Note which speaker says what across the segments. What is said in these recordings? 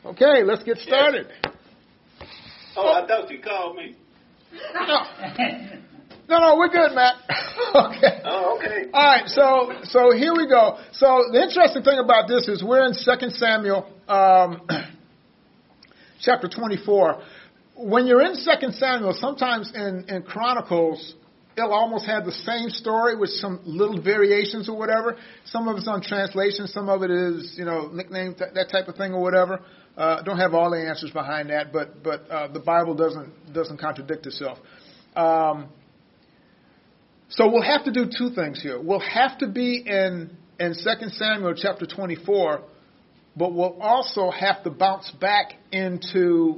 Speaker 1: Okay, let's get started.
Speaker 2: Oh, I thought you called me.
Speaker 1: No, we're good, Matt. Okay.
Speaker 2: Oh, okay.
Speaker 1: All right, so here we go. So the interesting thing about this is we're in 2 Samuel chapter 24. When you're in 2 Samuel, sometimes in Chronicles, it'll almost have the same story with some little variations or whatever. Some of it's on translation. Some of it is, nickname, that type of thing or whatever. Don't have all the answers behind that, but the Bible doesn't contradict itself. So we'll have to do two things here. We'll have to be in 2 Samuel chapter 24, but we'll also have to bounce back into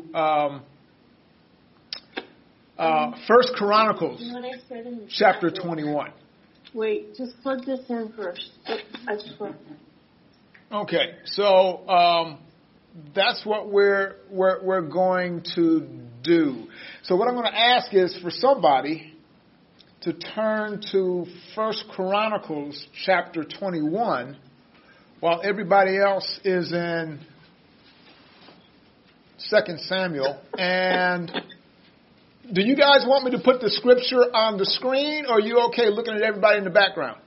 Speaker 1: 1 Chronicles chapter 21.
Speaker 3: Wait, just plug this in first. I just want.
Speaker 1: Okay, so that's what we're going to do. So what I'm going to ask is for somebody to turn to 1 Chronicles chapter 21 while everybody else is in 2 Samuel. And do you guys want me to put the scripture on the screen, or are you okay looking at everybody in the background?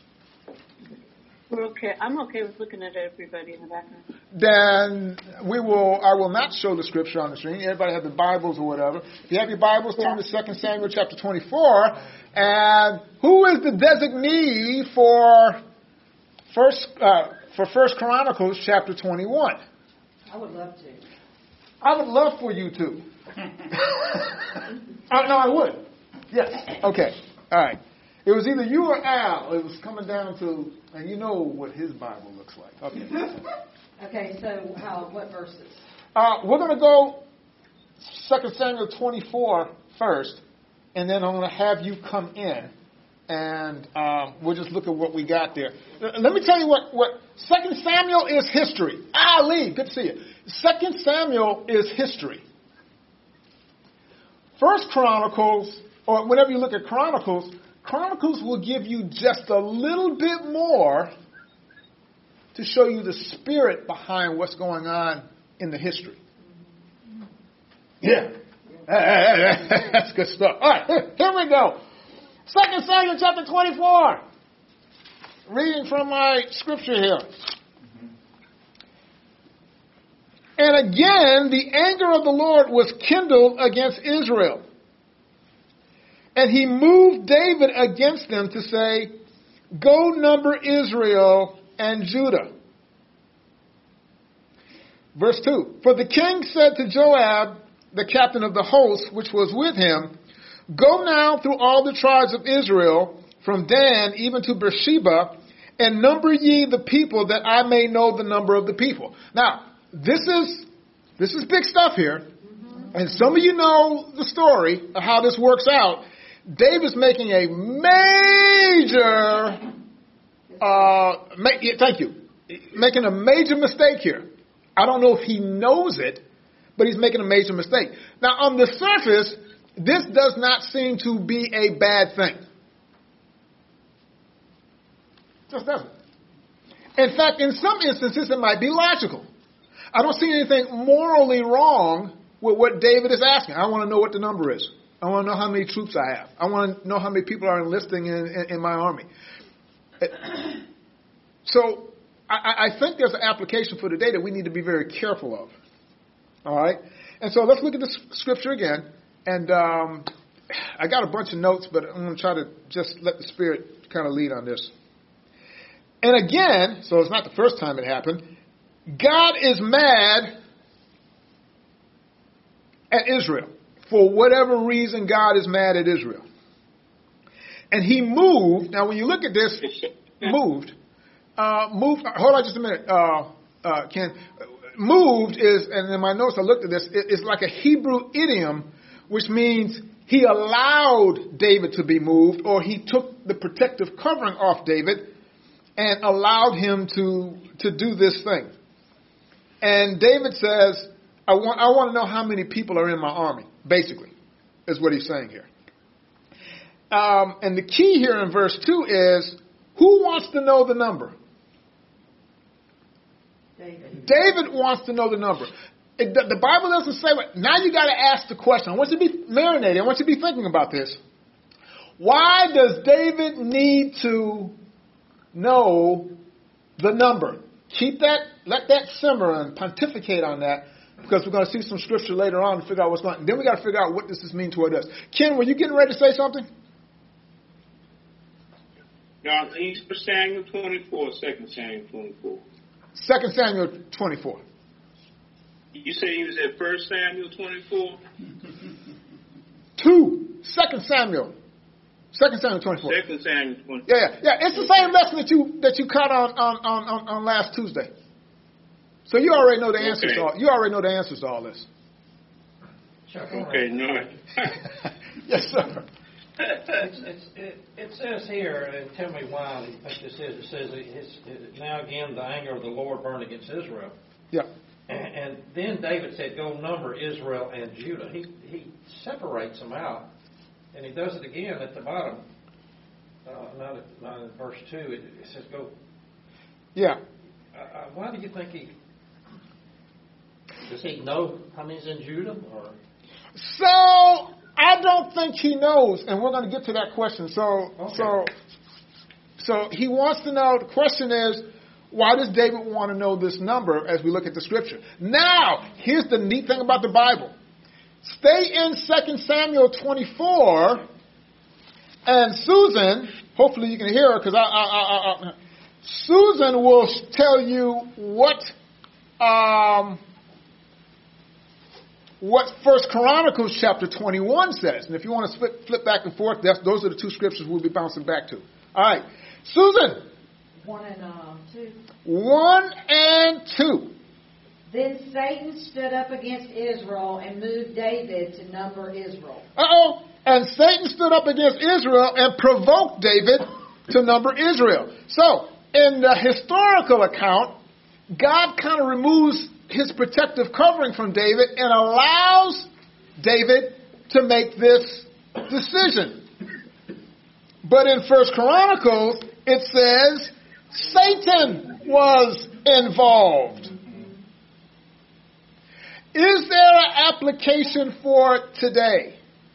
Speaker 3: We're okay. I'm okay with looking at everybody in the background.
Speaker 1: Then I will not show the scripture on the screen. Everybody have the Bibles or whatever. If you have your Bibles, turn to 2 Samuel chapter 24. And who is the designee for 1 Chronicles chapter 21?
Speaker 4: I would love to.
Speaker 1: I would love for you to. No, I would. Yes. Okay. All right. It was either you or Al. It was coming down to, and you know what his Bible looks like. Okay.
Speaker 4: Okay, so what verses?
Speaker 1: We're going to go 2 Samuel 24 first, and then I'm going to have you come in, and we'll just look at what we got there. Let me tell you what 2 Samuel is history. Lee, good to see you. 2 Samuel is history. 1 Chronicles, or whenever you look at Chronicles will give you just a little bit more to show you the spirit behind what's going on in the history. Yeah. That's good stuff. All right, here we go. 2 Samuel chapter 24. Reading from my scripture here. And again, the anger of the Lord was kindled against Israel. And he moved David against them to say, go number Israel and Judah. Verse 2. For the king said to Joab, the captain of the host, which was with him, go now through all the tribes of Israel, from Dan even to Beersheba, and number ye the people, that I may know the number of the people. Now, this is big stuff here. And some of you know the story of how this works out. David's making a major, making a major mistake here. I don't know if he knows it, but he's making a major mistake. Now, on the surface, this does not seem to be a bad thing. Just doesn't. In fact, in some instances, it might be logical. I don't see anything morally wrong with what David is asking. I want to know what the number is. I want to know how many troops I have. I want to know how many people are enlisting in my army. So I think there's an application for today that we need to be very careful of. All right? And so let's look at the scripture again. And I got a bunch of notes, but I'm going to try to just let the Spirit kind of lead on this. And again, so it's not the first time it happened, God is mad at Israel. For whatever reason, God is mad at Israel. And he moved. Now, when you look at this, moved, hold on just a minute, Ken. Moved is, and in my notes I looked at this, it's like a Hebrew idiom, which means he allowed David to be moved, or he took the protective covering off David and allowed him to do this thing. And David says, I want to know how many people are in my army, basically, is what he's saying here. And the key here in verse 2 is, who wants to know the number? David wants to know the number. The Bible doesn't say what. Now you got to ask the question. I want you to be marinated. I want you to be thinking about this. Why does David need to know the number? Keep that, let that simmer and pontificate on that, because we're going to see some scripture later on to figure out what's going on. Then we got to figure out what does this mean toward us. Ken, were you getting ready to say something?
Speaker 2: No, he's 1 Samuel 24, 2 Samuel 24.
Speaker 1: 2 Samuel 24.
Speaker 2: You said he was at 1 Samuel 24?
Speaker 1: 2 Samuel 24.
Speaker 2: 2 Samuel 24.
Speaker 1: Yeah. It's the same lesson that you caught on last Tuesday. So you already know the answers.
Speaker 2: Okay.
Speaker 1: You already know the answers to all this.
Speaker 2: Okay, no.
Speaker 1: Yes, sir.
Speaker 5: It says here, and tell me why I think this is. It says, now again the anger of the Lord burned against Israel.
Speaker 1: Yeah.
Speaker 5: And then David said, go number Israel and Judah. He separates them out, and he does it again at the bottom. Not in verse 2. It says, go.
Speaker 1: Yeah.
Speaker 5: Why do you think does he know how many's in Judah? Or?
Speaker 1: So I don't think he knows, and we're going to get to that question. So he wants to know. The question is, why does David want to know this number as we look at the scripture? Now, here's the neat thing about the Bible. Stay in 2 Samuel 24, and Susan, hopefully you can hear her, because Susan will tell you what 1 Chronicles chapter 21 says. And if you want to flip back and forth, those are the two scriptures we'll be bouncing back to. All right. Susan.
Speaker 4: 1 and 2.
Speaker 1: 1 and 2.
Speaker 4: Then Satan stood up against Israel and moved David to number Israel.
Speaker 1: And Satan stood up against Israel and provoked David to number Israel. So, in the historical account, God kind of removes his protective covering from David and allows David to make this decision. But in 1 Chronicles, it says Satan was involved. Is there an application for today?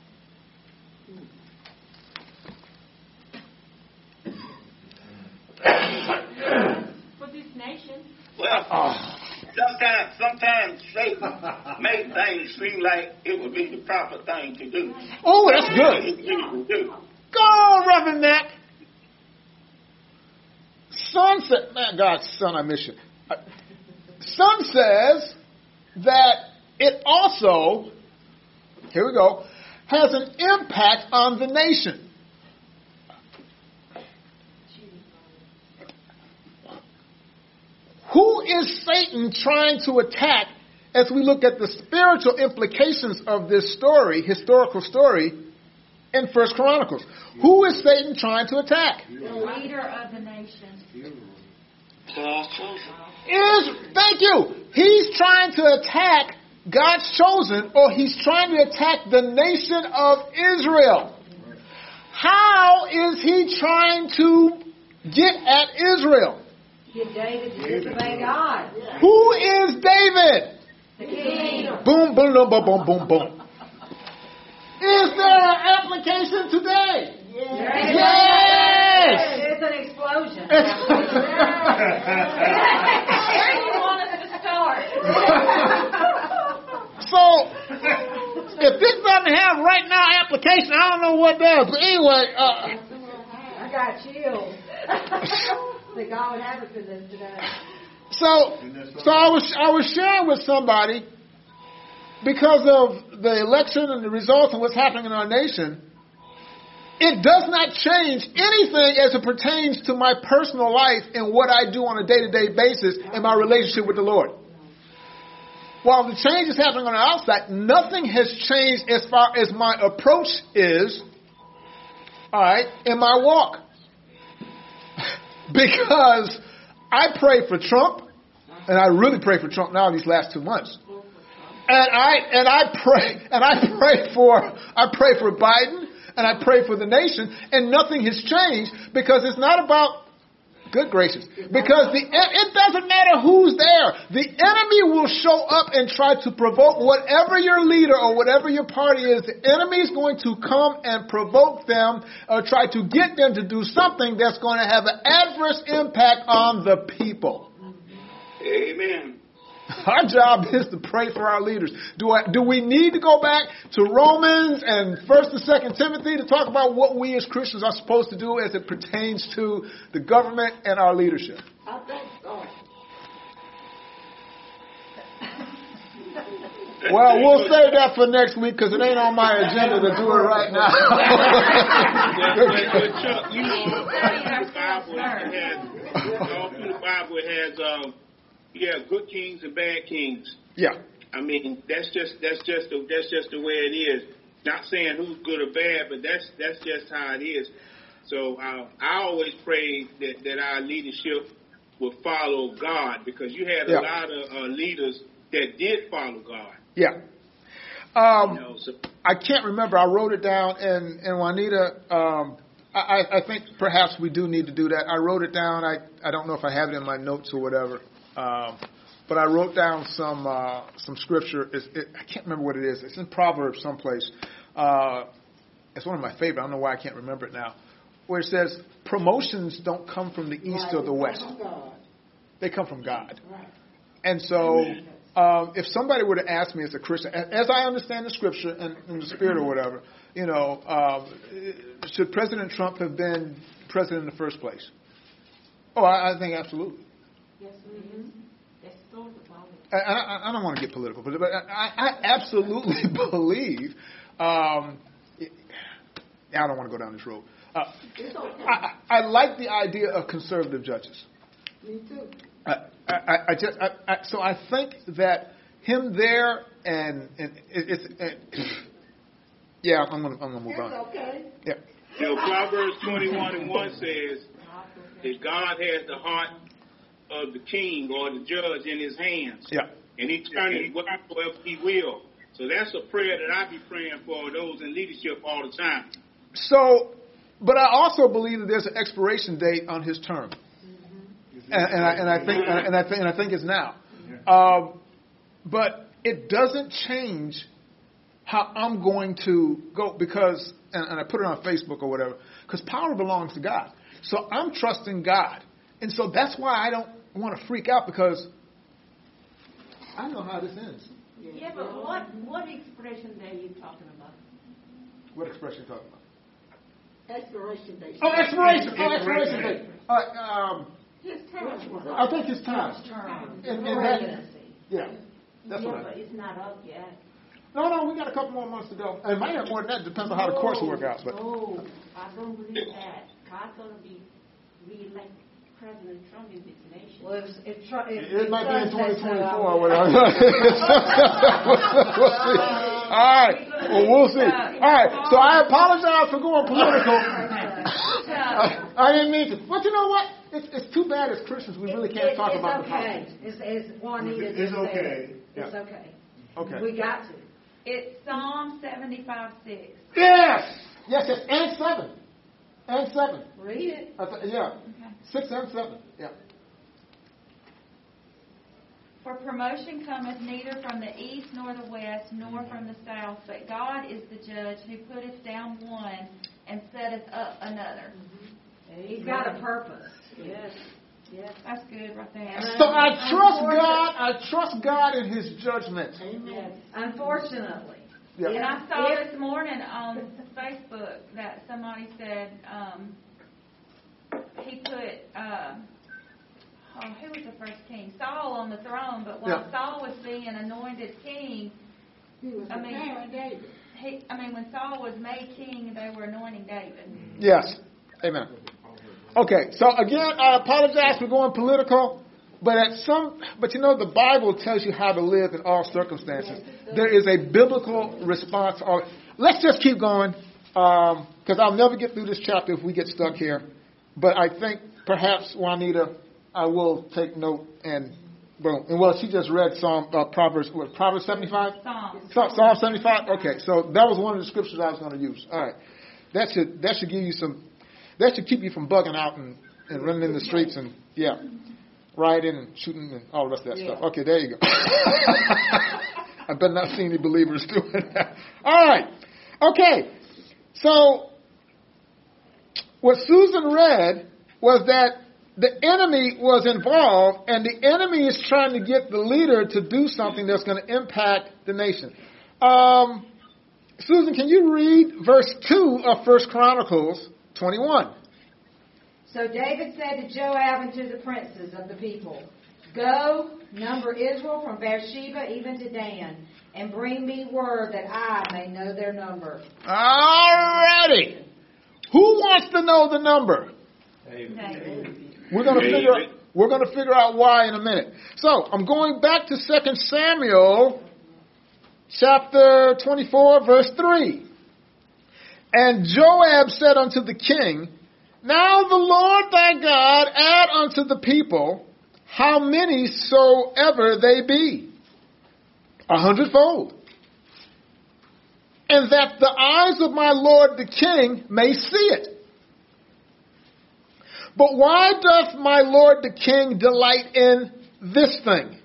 Speaker 3: For this nation.
Speaker 2: Well, sometimes Satan make things seem like it would be the proper thing to do.
Speaker 1: Oh, that's good. Go on, Reverend Mac. Son said, man, God's son, I miss you. Son says that it also, here we go, has an impact on the nation. Who is Satan trying to attack as we look at the spiritual implications of this story, historical story, in 1 Chronicles? Who is Satan trying to attack?
Speaker 3: The leader of the nation.
Speaker 1: Thank you. He's trying to attack God's chosen, or he's trying to attack the nation of Israel. How is he trying to get at Israel?
Speaker 4: Get David to disobey God.
Speaker 1: Who is David?
Speaker 4: The king.
Speaker 1: Boom, boom, boom, boom, boom, boom, boom. Is there an application today? Yes.
Speaker 4: It's an explosion.
Speaker 3: Where do you want us to start?
Speaker 1: So, if this doesn't have right now application, I don't know what does. But anyway,
Speaker 4: I got chills. That God would have it for this today.
Speaker 1: So I was sharing with somebody, because of the election and the results and what's happening in our nation, it does not change anything as it pertains to my personal life and what I do on a day-to-day basis in my relationship with the Lord. While the change is happening on the outside, nothing has changed as far as my approach is, all right, in my walk. Because I pray for Trump, and I really pray for Trump now these last 2 months. And I pray for Biden, and I pray for the nation, and nothing has changed, because it's not about Good gracious. Because it doesn't matter who's there. The enemy will show up and try to provoke whatever your leader or whatever your party is. The enemy is going to come and provoke them or try to get them to do something that's going to have an adverse impact on the people.
Speaker 2: Amen.
Speaker 1: Our job is to pray for our leaders. Do we need to go back to Romans and 1st and 2nd Timothy to talk about what we as Christians are supposed to do as it pertains to the government and our leadership?
Speaker 3: I think so.
Speaker 1: Well, we'll save that for next week because it ain't on my agenda to do it right now.
Speaker 6: But Chuck, you know, all through the Bible it has good kings and bad kings.
Speaker 1: Yeah.
Speaker 6: I mean, that's just the way it is. Not saying who's good or bad, but that's just how it is. So I always pray that our leadership will follow God, because you had a lot of leaders that did follow God.
Speaker 1: Yeah. I can't remember. I wrote it down, and Juanita, I think perhaps we do need to do that. I wrote it down. I don't know if I have it in my notes or whatever. But I wrote down some scripture. I can't remember what it is. It's in Proverbs someplace. It's one of my favorite. I don't know why I can't remember it now. Where it says, promotions don't come from the east or the west. They come from God. And so if somebody were to ask me as a Christian, as I understand the scripture and in the spirit or whatever, should President Trump have been president in the first place? Oh, I think absolutely.
Speaker 3: Yes, that's so about it.
Speaker 1: I don't want to get political, but I absolutely believe. I don't want to go down this road.
Speaker 3: It's okay.
Speaker 1: I like the idea of conservative judges.
Speaker 3: Me too.
Speaker 1: So I think that him there and it's I'm gonna move on.
Speaker 3: It's okay.
Speaker 1: Yeah.
Speaker 6: Proverbs 21:1 says that God has the heart of the king or the judge in his hands.
Speaker 1: Yeah.
Speaker 6: And he turns it wherever he will. So that's a prayer that I be praying for those in leadership all the time.
Speaker 1: So, but I also believe that there's an expiration date on his term, and I think it's now. But it doesn't change how I'm going to go, because, and I put it on Facebook or whatever, because power belongs to God. So I'm trusting God. And so that's why I don't want to freak out, because I know how this ends.
Speaker 3: Yeah, but what expression are you talking about?
Speaker 1: What expression are you talking about?
Speaker 3: Expiration date.
Speaker 1: Oh, expiration date. All right.
Speaker 3: His term.
Speaker 1: I think it's time. And that, yeah. That's
Speaker 3: yeah,
Speaker 1: what
Speaker 3: but it's not up yet.
Speaker 1: No, we got a couple more months to go. It might have more than that. Depends on how the courts work out. But
Speaker 3: no, I don't believe that. God's going to be re-elect President Trump in this nation.
Speaker 4: Well,
Speaker 1: it might be in 2024 or whatever. We'll see. All right. Well, we'll see. All right. So I apologize for going political. I didn't mean to. But you know what? It's too bad as Christians we really can't talk about the politics.
Speaker 4: It's Juanita.
Speaker 1: It's okay.
Speaker 4: It's okay.
Speaker 1: Okay.
Speaker 4: We got to.
Speaker 7: It's Psalm 75:6.
Speaker 1: Yes. And 7.
Speaker 4: Read it.
Speaker 1: Yeah.
Speaker 7: Okay.
Speaker 1: 6 and 7. Yeah.
Speaker 7: For promotion cometh neither from the east nor the west, nor from the south, but God is the judge, who putteth down one and setteth up another.
Speaker 4: He's got a purpose. Yes.
Speaker 7: That's good right there.
Speaker 1: So I trust God in His judgment.
Speaker 4: Yes. Unfortunately.
Speaker 1: Yeah.
Speaker 7: And I saw this morning on Facebook that somebody said he put who was the first king? Saul on the throne, but while Saul was being anointed king,
Speaker 3: David.
Speaker 7: when Saul was made king, they were anointing David.
Speaker 1: Yes. Amen. Okay, so again, I apologize for going political, but the Bible tells you how to live in all circumstances. There is a biblical response. Let's just keep going, because I'll never get through this chapter if we get stuck here. But I think perhaps, Juanita, I will take note and boom. And she just read Proverbs 75? Psalm 75? Okay, so that was one of the scriptures I was going to use. All right. That should give you that should keep you from bugging out and and running in the streets and, rioting and shooting and all the rest of that stuff. Okay, there you go. I better not see any believers doing that. All right. Okay. So what Susan read was that the enemy was involved, and the enemy is trying to get the leader to do something that's going to impact the nation. Susan, can you read verse 2 of 1 Chronicles 21?
Speaker 4: So David said to Joab and to the princes of the people, "Go, number Israel from Beersheba even to Dan, and bring me word that I may know their number."
Speaker 1: All righty. Who wants to know the number? We're going to figure out why in a minute. So I'm going back to 2 Samuel chapter 24, verse 3. And Joab said unto the king, "Now the Lord thy God add unto the people how many soever they be, 100-fold, and that the eyes of my lord the king may see it. But why doth my lord the king delight in this thing?"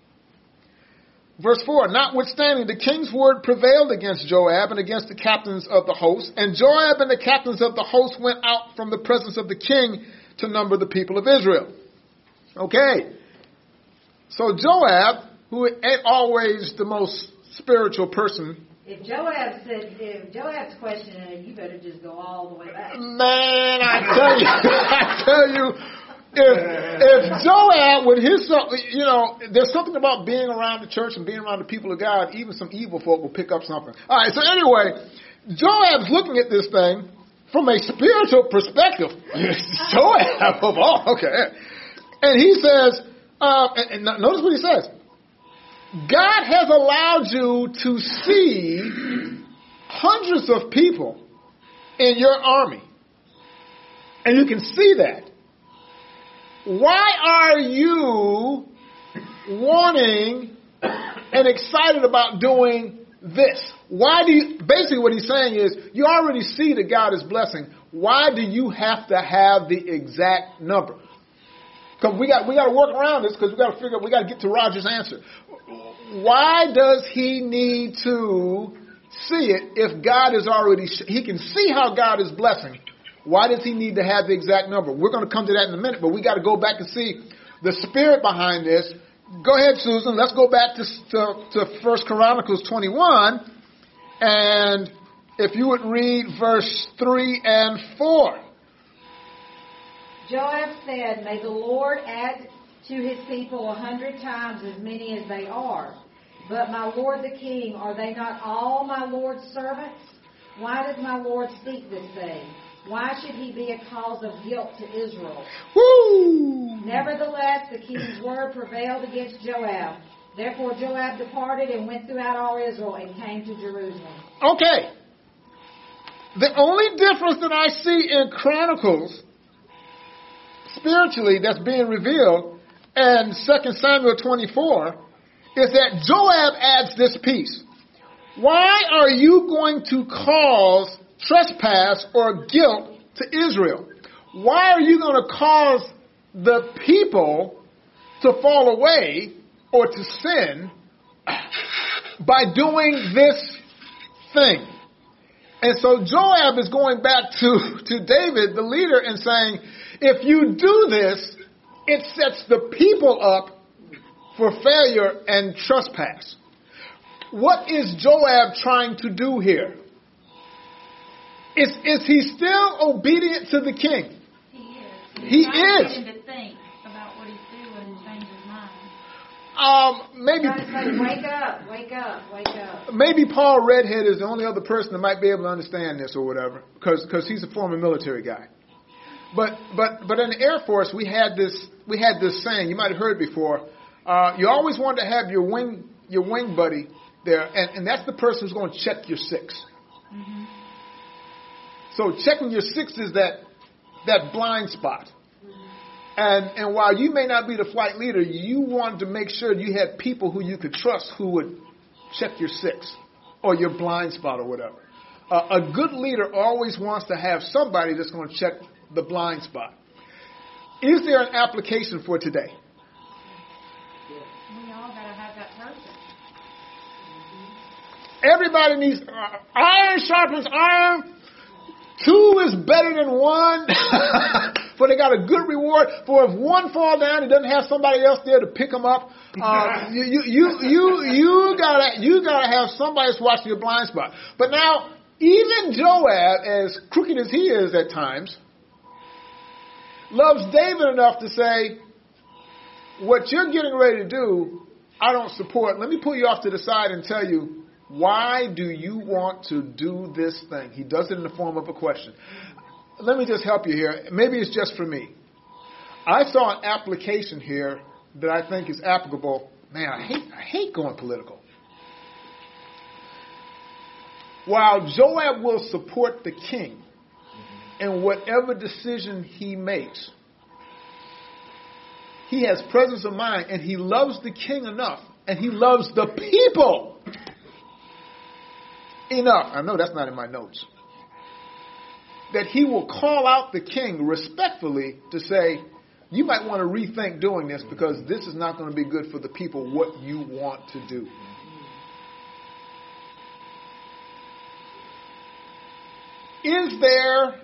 Speaker 1: Verse 4, notwithstanding, the king's word prevailed against Joab and against the captains of the host, and Joab and the captains of the host went out from the presence of the king to number the people of Israel. Okay. So Joab, who ain't always the most spiritual person.
Speaker 4: If Joab's questioning, you better just go all the way back.
Speaker 1: Man, I tell you, if Joab, with his, there's something about being around the church and being around the people of God, even some evil folk will pick up something. All right, so anyway, Joab's looking at this thing from a spiritual perspective. Joab of all, okay. And he says, and notice what he says. God has allowed you to see hundreds of people in your army. And you can see that. Why are you wanting and excited about doing this? Basically what he's saying is, you already see that God is blessing. Why do you have to have the exact number? Because we got to work around this, because we got to get to Roger's answer. Why does he need to see it if God is he can see how God is blessing? Why does he need to have the exact number? We're going to come to that in a minute, but we got to go back and see the spirit behind this. Go ahead, Susan. Let's go back to 1 Chronicles 21, and if you would read verse 3 and 4.
Speaker 4: Joab said, "May the Lord add to his people 100 times as many as they are. But my lord the king, are they not all my lord's servants? Why does my lord speak this thing? Why should he be a cause of guilt to Israel?"
Speaker 1: Woo!
Speaker 4: Nevertheless, the king's word prevailed against Joab. Therefore Joab departed and went throughout all Israel and came to Jerusalem.
Speaker 1: Okay. The only difference that I see in Chronicles, spiritually, that's being revealed, and 2 Samuel 24, is that Joab adds this piece. Why are you going to cause trespass or guilt to Israel? Why are you going to cause the people to fall away or to sin by doing this thing? And so Joab is going back to David, the leader, and saying, if you do this, it sets the people up for failure and trespass. What is Joab trying to do here? Is he still obedient to the king?
Speaker 7: He is.
Speaker 1: He
Speaker 7: trying
Speaker 1: is.
Speaker 7: to get him to think about what he's doing and change his mind.
Speaker 1: Maybe.
Speaker 4: God is saying, wake up, wake up, wake up.
Speaker 1: Maybe Paul Redhead is the only other person that might be able to understand this or whatever, because he's a former military guy. But in the Air Force we had this saying, you might have heard it before. You always want to have your wing buddy there, and that's the person who's going to check your six.
Speaker 7: Mm-hmm.
Speaker 1: So checking your six is that blind spot. And while you may not be the flight leader, you want to make sure you had people who you could trust who would check your six or your blind spot or whatever. A good leader always wants to have somebody that's going to check the blind spot. Is there an application for today?
Speaker 7: We all gotta have that person.
Speaker 1: Everybody needs iron sharpens iron. Two is better than one. For they got a good reward. For if one fall down, it doesn't have somebody else there to pick them up. You gotta have somebody that's watching your blind spot. But now, even Joab, as crooked as he is at times, loves David enough to say, what you're getting ready to do, I don't support. Let me pull you off to the side and tell you, why do you want to do this thing? He does it in the form of a question. Let me just help you here. Maybe it's just for me. I saw an application here that I think is applicable. Man, I hate going political. While Joab will support the king in whatever decision he makes, he has presence of mind and he loves the king enough and he loves the people enough. I know that's not in my notes. That he will call out the king respectfully to say, you might want to rethink doing this because this is not going to be good for the people, what you want to do. Is there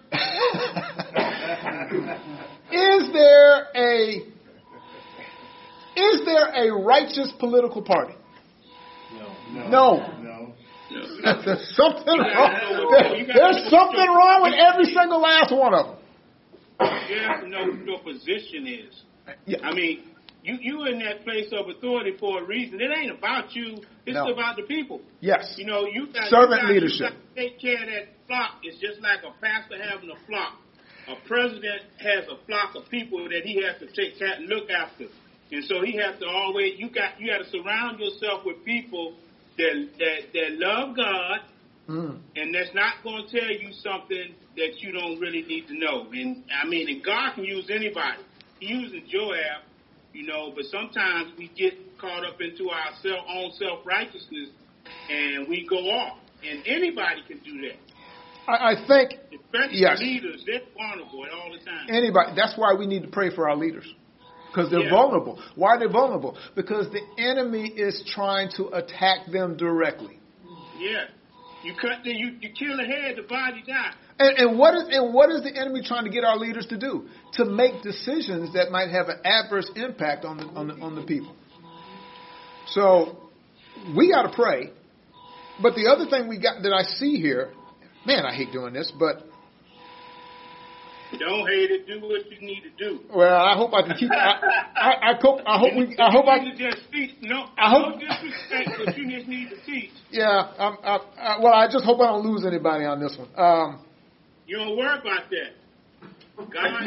Speaker 1: a righteous political party? No. There's something wrong. There's something wrong with every single last one of them.
Speaker 6: You have to know what your position is.
Speaker 1: Yeah.
Speaker 6: I mean, you in that place of authority for a reason. It ain't about you. It's about the people.
Speaker 1: Yes.
Speaker 6: You know, you got
Speaker 1: leadership.
Speaker 6: You got to take care of that flock. It's just like a pastor having a flock. A president has a flock of people that he has to take care and look after. And so he has to always, you got to surround yourself with people that love God, and that's not going to tell you something that you don't really need to know. And I mean, and God can use anybody. He uses Joab, you know, but sometimes we get caught up into our own self-righteousness and we go off. And anybody can do that.
Speaker 1: I think,
Speaker 6: especially
Speaker 1: yes.
Speaker 6: Leaders, they're vulnerable all the time.
Speaker 1: Anybody. That's why we need to pray for our leaders. Because they're vulnerable. Why are they vulnerable? Because the enemy is trying to attack them directly.
Speaker 6: Yeah. You kill the head, the body dies.
Speaker 1: And what is the enemy trying to get our leaders to do? To make decisions that might have an adverse impact on the people. So we got to pray. But the other thing that I see here, man, I hate doing this, but
Speaker 6: don't hate it. Do what you need to do.
Speaker 1: Well, I hope I can keep. I hope I
Speaker 6: can just teach. No, don't disrespect, but you just need to teach.
Speaker 1: Yeah. Well, I just hope I don't lose anybody on this one.
Speaker 6: You don't worry about that. God.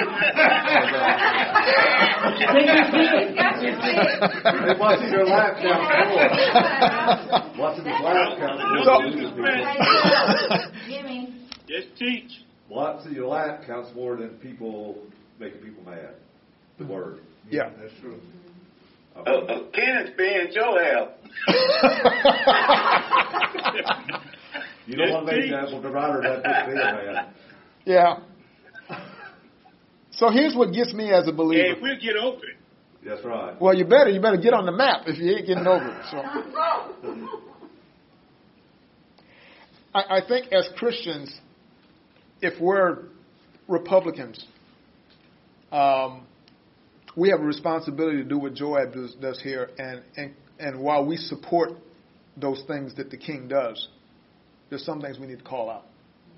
Speaker 8: Watching your lap count. Watching his lap count.
Speaker 7: Jimmy.
Speaker 6: Just teach.
Speaker 8: Watching your lap counts more than making people mad. The word.
Speaker 1: Yeah,
Speaker 8: that's true.
Speaker 2: Kenneth being Joab.
Speaker 8: You don't want to make that divider that big man.
Speaker 1: Yeah. So here's what gets me as a believer.
Speaker 6: Hey, we'll get over it.
Speaker 8: That's right.
Speaker 1: Well, you better get on the map if you ain't getting over it. So I think as Christians, if we're Republicans, we have a responsibility to do what Joab does here, and while we support those things that the king does, there's some things we need to call out.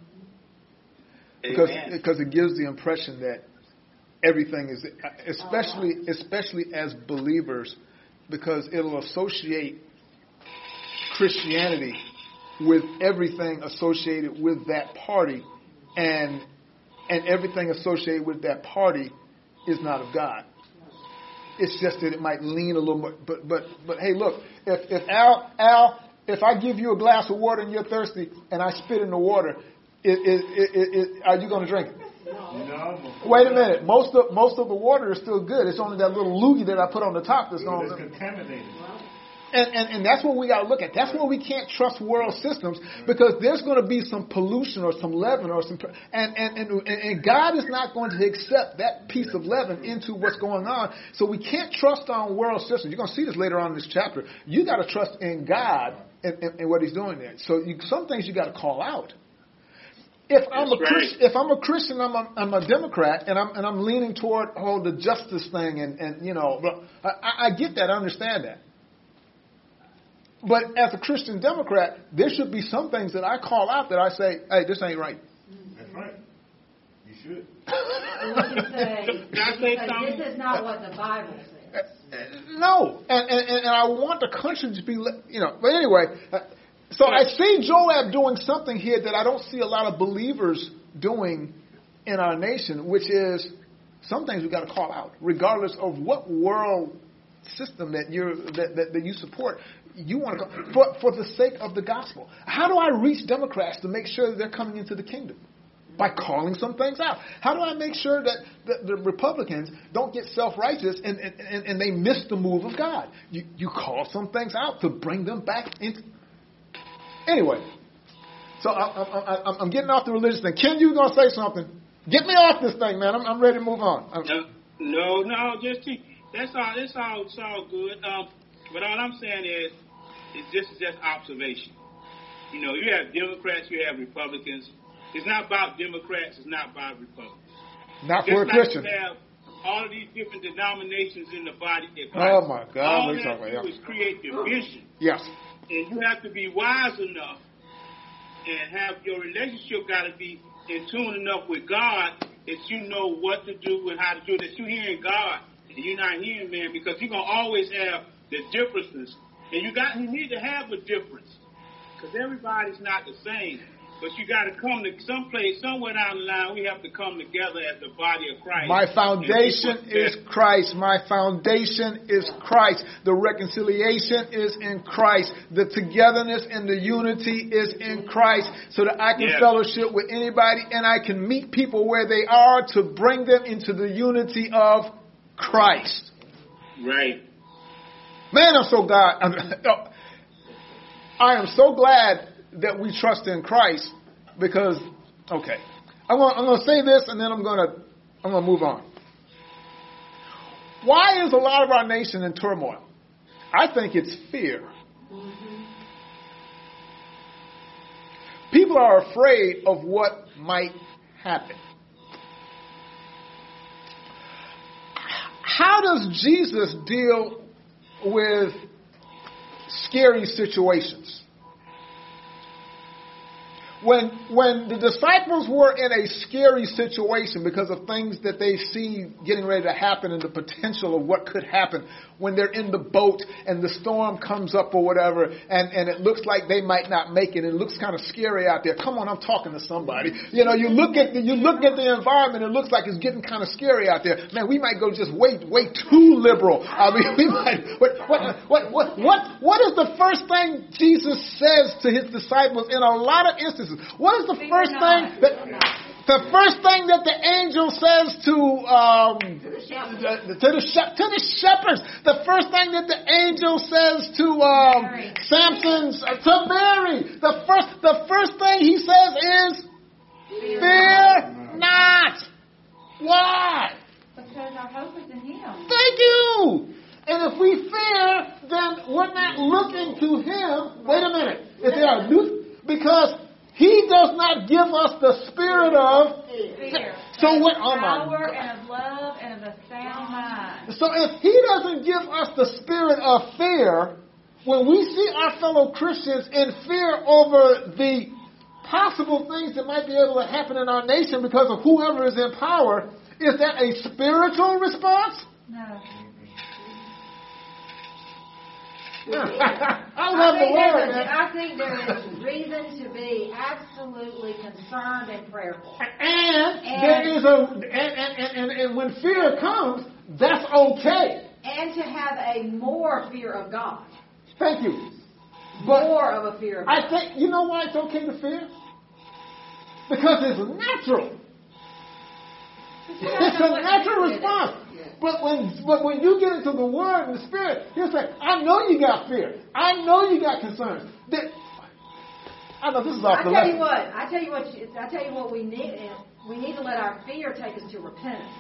Speaker 1: Because it gives the impression that everything is, especially as believers, because it'll associate Christianity with everything associated with that party, and everything associated with that party is not of God. It's just that it might lean a little more. But hey, look, if Al, if I give you a glass of water and you're thirsty, and I spit in the water, are you going to drink it?
Speaker 8: No.
Speaker 1: Wait a minute. Most of the water is still good. It's only that little loogie that I put on the top that's going to.
Speaker 8: It's contaminated.
Speaker 1: And that's what we got to look at. That's where we can't trust world systems, because there's going to be some pollution or some leaven or some, and God is not going to accept that piece of leaven into what's going on. So we can't trust on world systems. You're going to see this later on in this chapter. You got to trust in God and what He's doing there. So some things you got to call out. If I'm a Christian, I'm a Democrat, and I'm leaning toward the justice thing, and you know, I get that, I understand that. But as a Christian Democrat, there should be some things that I call out that I say, hey, this ain't right.
Speaker 8: That's right. You should.
Speaker 4: This is not what the Bible says.
Speaker 1: No, and I want the country to be, you know. But anyway, so I see Joab doing something here that I don't see a lot of believers doing in our nation, which is some things we got to call out, regardless of what world system that you support. You want to go for the sake of the gospel. How do I reach Democrats to make sure that they're coming into the kingdom? By calling some things out. How do I make sure that the Republicans don't get self-righteous and they miss the move of God? You call some things out to bring them back into. Anyway, so I'm getting off the religious thing. Ken, you gonna say something? Get me off this thing, man. I'm ready to move on.
Speaker 6: No, just that's all. It's all good. But all I'm saying is just observation. You know, you have Democrats, you have Republicans. It's not about Democrats. It's not about Republicans.
Speaker 1: Not for a Christian.
Speaker 6: You have all of these different denominations in the body of Christ.
Speaker 1: Oh my God!
Speaker 6: All they have to do is create division.
Speaker 1: Yes.
Speaker 6: And you have to be wise enough, and have your relationship got to be in tune enough with God that you know what to do and how to do it. That you're hearing God and you're not hearing man, because you're gonna always have the differences, and you need to have a difference, because everybody's not the same. But you got to come to some place, somewhere down the line, we have to come together as the body of Christ.
Speaker 1: My foundation is Christ. My foundation is Christ. The reconciliation is in Christ. The togetherness and the unity is in Christ, so that I can fellowship with anybody and I can meet people where they are to bring them into the unity of Christ.
Speaker 6: Right.
Speaker 1: Man, I'm so glad. I am so glad that we trust in Christ, because, okay, I'm going to say this and then I'm going to move on. Why is a lot of our nation in turmoil? I think it's fear. People are afraid of what might happen. How does Jesus deal with scary situations? When the disciples were in a scary situation because of things that they see getting ready to happen and the potential of what could happen, when they're in the boat and the storm comes up or whatever, and it looks like they might not make it, and it looks kind of scary out there. Come on, I'm talking to somebody. You know, you look at the environment, it looks like it's getting kind of scary out there. Man, we might go just way too liberal. I mean, we might. What is the first thing Jesus says to his disciples in a lot of instances? What is the first thing that the angel says to the shepherds? The first thing that the angel says to Mary. The first thing he says is, "Fear not." Why?
Speaker 7: Because our hope is in Him.
Speaker 1: Thank you. And if we fear, then we're not looking to Him. Wait a minute. If there are because He does not give us the spirit of
Speaker 7: fear.
Speaker 1: So what?
Speaker 7: Power and of love and of a sound mind.
Speaker 1: So if He doesn't give us the spirit of fear, when we see our fellow Christians in fear over the possible things that might be able to happen in our nation because of whoever is in power, is that a spiritual response?
Speaker 7: No.
Speaker 4: I think there is reason to be absolutely concerned and prayerful.
Speaker 1: And when fear comes, that's okay.
Speaker 4: And to have a more fear of God.
Speaker 1: Thank you.
Speaker 4: But more of a fear of God.
Speaker 1: I think, you know why it's okay to fear? Because it's natural. It's a natural response. But when you get into the Word and the Spirit, He'll say, I know you got fear. I know you got concerns. I know this is off the lesson.
Speaker 4: I tell you what we need. We need to let our fear take us to repentance.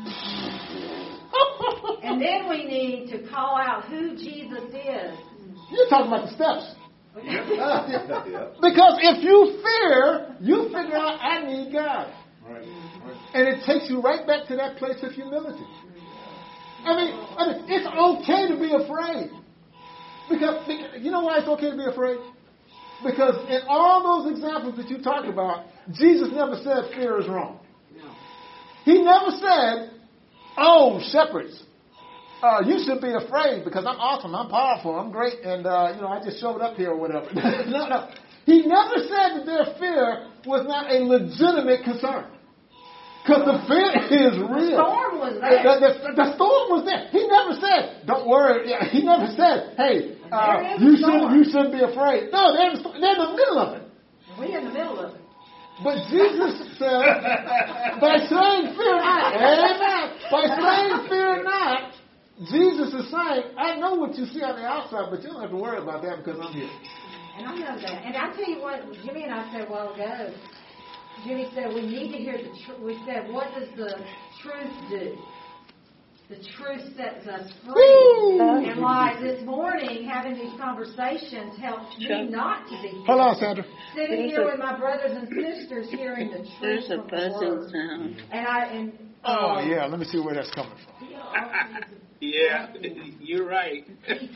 Speaker 4: And then we need to call out who Jesus is.
Speaker 1: You're talking about the steps.
Speaker 8: Yeah.
Speaker 1: Because if you fear, you figure out I need God.
Speaker 8: Right.
Speaker 1: And it takes you right back to that place of humility. I mean, it's okay to be afraid. Because you know why it's okay to be afraid? Because in all those examples that you talk about, Jesus never said fear is wrong. He never said, oh, shepherds, you should be afraid because I'm awesome, I'm powerful, I'm great, and I just showed up here or whatever. No. He never said that their fear was not a legitimate concern. Because the fear is real.
Speaker 4: The storm was there.
Speaker 1: The storm was there. He never said, don't worry. He never said, hey, you shouldn't be afraid. No, they're in the middle of it.
Speaker 4: We're in the middle of it.
Speaker 1: But Jesus said, by saying fear not, amen, by saying fear not, Jesus is saying, I know what you see on the outside, but you don't have to worry about that because I'm here.
Speaker 4: And I know that. And I'll tell you what, Jimmy and I said a while ago, Jimmy said we need to hear the truth. We said, what does the truth do? The truth sets us free. And like this morning, having these conversations helps me not to be free.
Speaker 1: Hold on, Sandra.
Speaker 4: Sitting here with my brothers and sisters, hearing the truth
Speaker 9: There's a
Speaker 4: from the
Speaker 9: buzzing
Speaker 4: Word.
Speaker 9: sound.
Speaker 1: Oh, yeah, let me see where that's coming from.
Speaker 6: Yeah, you're right.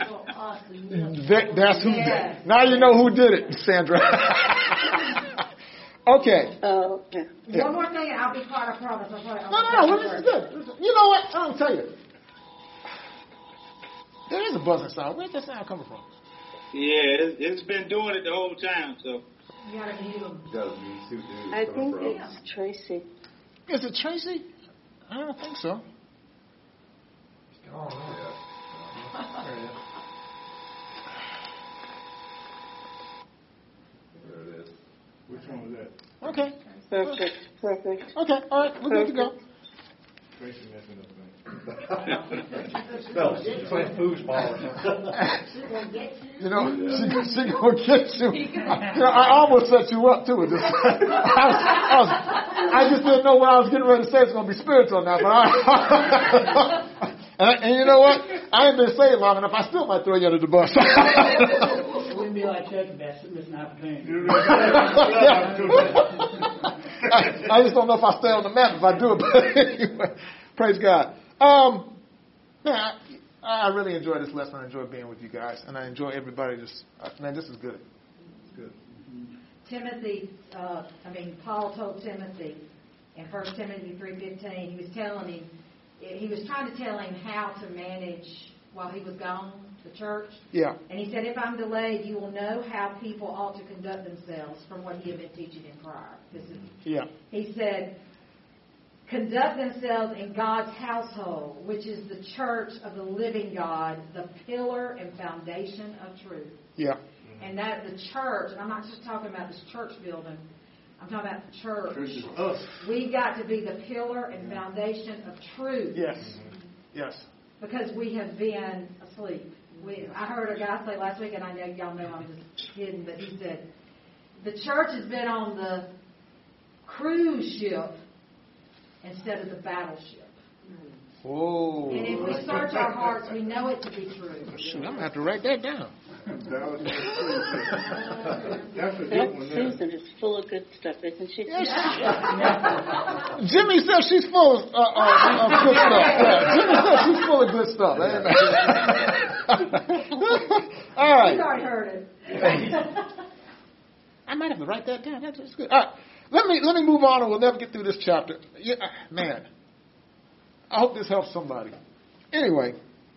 Speaker 1: That's who did it. Now you know who did it, Sandra. Okay.
Speaker 9: Oh, okay.
Speaker 1: Yeah.
Speaker 4: One more thing, and I'll be quiet, I promise.
Speaker 1: No, this is good. You know what? I'll tell you. There is a buzzing sound. Where's that sound coming from?
Speaker 6: Yeah, it's been doing it the whole time, so.
Speaker 4: You gotta mute them.
Speaker 9: I think it's Tracy.
Speaker 1: Is it Tracy? I don't think so.
Speaker 5: Oh,
Speaker 8: There it is.
Speaker 10: Which one was that?
Speaker 1: Okay.
Speaker 9: Perfect.
Speaker 1: Okay, all right, we're good to go.
Speaker 10: Tracy messing up things.
Speaker 8: Spells.
Speaker 5: Playing foosball or something.
Speaker 1: You know, she gonna get you. I almost set you up too. I just didn't know what I was getting ready to say. It's gonna be spiritual now, but and you know what? I ain't been saved long enough. I still might throw you under the bus.
Speaker 11: It wouldn't be like Chuck Bass missing opportunity.
Speaker 1: I just don't know if I stay on the map if I do it, but anyway, praise God. Man, I really enjoy this lesson. I enjoy being with you guys, and I enjoy everybody. Man, this is good. It's good.
Speaker 4: Timothy, Paul told Timothy in 1 Timothy 3:15, he was trying to tell him how to manage while he was gone, the church.
Speaker 1: Yeah.
Speaker 4: And he said, if I'm delayed, you will know how people ought to conduct themselves from what he had been teaching in prior. He said, conduct themselves in God's household, which is the church of the living God, the pillar and foundation of truth.
Speaker 1: Yeah.
Speaker 4: And that the church, and I'm not just talking about this church building, I'm talking about the church.
Speaker 10: Church is us.
Speaker 4: We got to be the pillar and foundation of truth.
Speaker 1: Yes. Yes.
Speaker 4: Because we have been asleep. I heard a guy say last week, and I know y'all know I'm just kidding, but he said, the church has been on the cruise ship instead of the battleship.
Speaker 1: Oh.
Speaker 4: And if we search our hearts, we know it to be true.
Speaker 1: Shoot, I'm going to have to write that down.
Speaker 10: That's a good
Speaker 9: That
Speaker 10: one there.
Speaker 9: Susan is full of good stuff, isn't she?
Speaker 1: Yes. Jimmy says she's full of good stuff. Yeah, Jimmy says she's full of good stuff. All right.
Speaker 4: You already heard it.
Speaker 1: I might have to write that down. That's good. All right. Let me move on, and we'll never get through this chapter. Yeah, man, I hope this helps somebody. Anyway,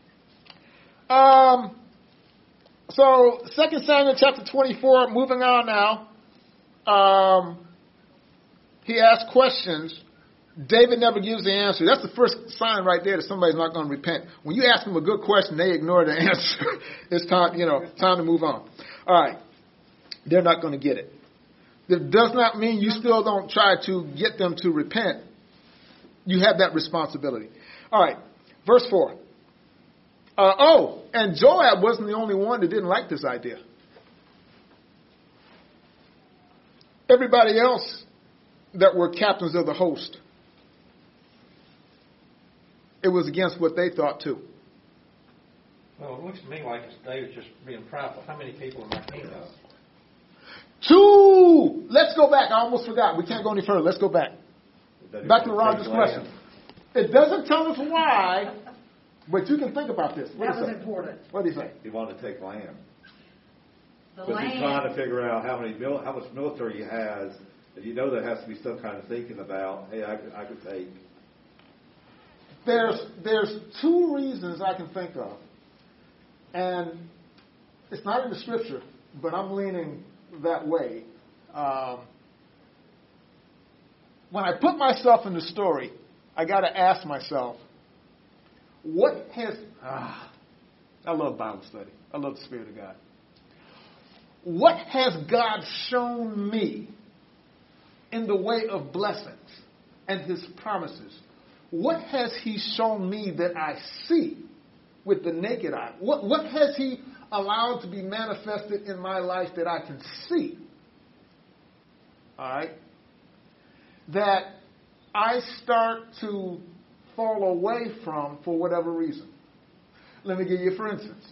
Speaker 1: so 2 Samuel chapter 24. Moving on now. He asks questions. David never gives the answer. That's the first sign right there that somebody's not going to repent. When you ask them a good question, they ignore the answer. It's time, time to move on. All right. They're not going to get it. That does not mean you still don't try to get them to repent. You have that responsibility. All right. Verse 4. And Joab wasn't the only one that didn't like this idea. Everybody else that were captains of the host, it was against what they thought too.
Speaker 5: Well, it looks to me like it's David just being prideful. How many people am I king of?
Speaker 1: 2! Let's go back. I almost forgot. We can't go any further. Let's go back. Back to Roger's question. It doesn't tell us why, but you can think about this.
Speaker 4: That was important.
Speaker 1: What do you say?
Speaker 8: He wanted to take land.
Speaker 4: The
Speaker 8: But he's
Speaker 4: land.
Speaker 8: trying to figure out how much military he has, and you know there has to be some kind of thinking about, hey, I could take.
Speaker 1: There's 2 reasons I can think of, and it's not in the scripture, but I'm leaning that way. When I put myself in the story, I got to ask myself, what has... I love Bible study. I love the Spirit of God. What has God shown me in the way of blessings and His promises? What has He shown me that I see with the naked eye? What has He allowed to be manifested in my life that I can see? All right? That I start to fall away from for whatever reason. Let me give you, for instance.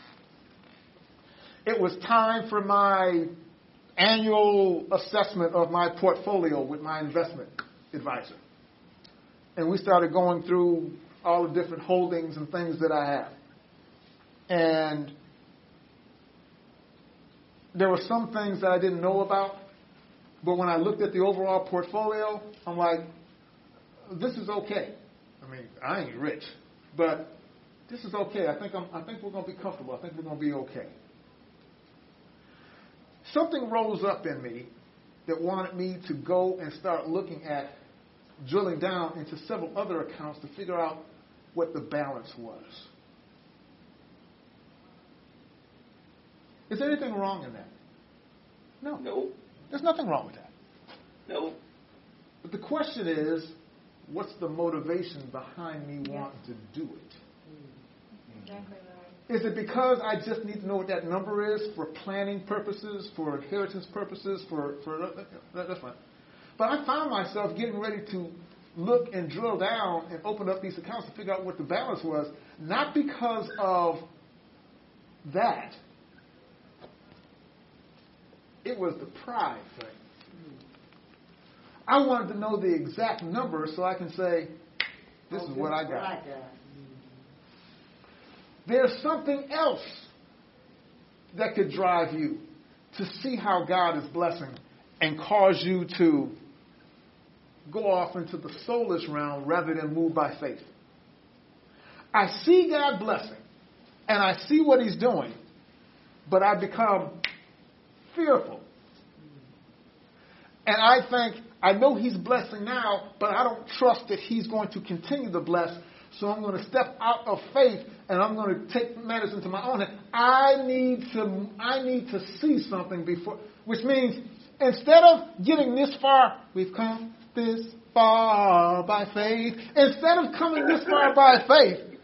Speaker 1: It was time for my annual assessment of my portfolio with my investment advisor. And we started going through all the different holdings and things that I have. And there were some things that I didn't know about. But when I looked at the overall portfolio, I'm like, this is okay. I mean, I ain't rich, but this is okay. I think we're going to be comfortable. I think we're going to be okay. Something rose up in me that wanted me to go and start looking at drilling down into several other accounts to figure out what the balance was. Is there anything wrong in that? No.
Speaker 2: No.
Speaker 1: There's nothing wrong with that.
Speaker 2: No.
Speaker 1: But the question is, what's the motivation behind me wanting to do it?
Speaker 7: Exactly right.
Speaker 1: Is it because I just need to know what that number is for planning purposes, for inheritance purposes, that's fine. But I found myself getting ready to look and drill down and open up these accounts to figure out what the balance was, not because of that. It was the pride thing. I wanted to know the exact number so I can say, this is what I got. There's something else that could drive you to see how God is blessing and cause you to go off into the soulless realm rather than move by faith. I see God blessing, and I see what He's doing, but I become fearful. And I think, I know He's blessing now, but I don't trust that He's going to continue to bless, so I'm going to step out of faith and I'm going to take matters into my own hand. I need to see something before, which means instead of getting this far, we've come this far by faith. Instead of coming this far by faith,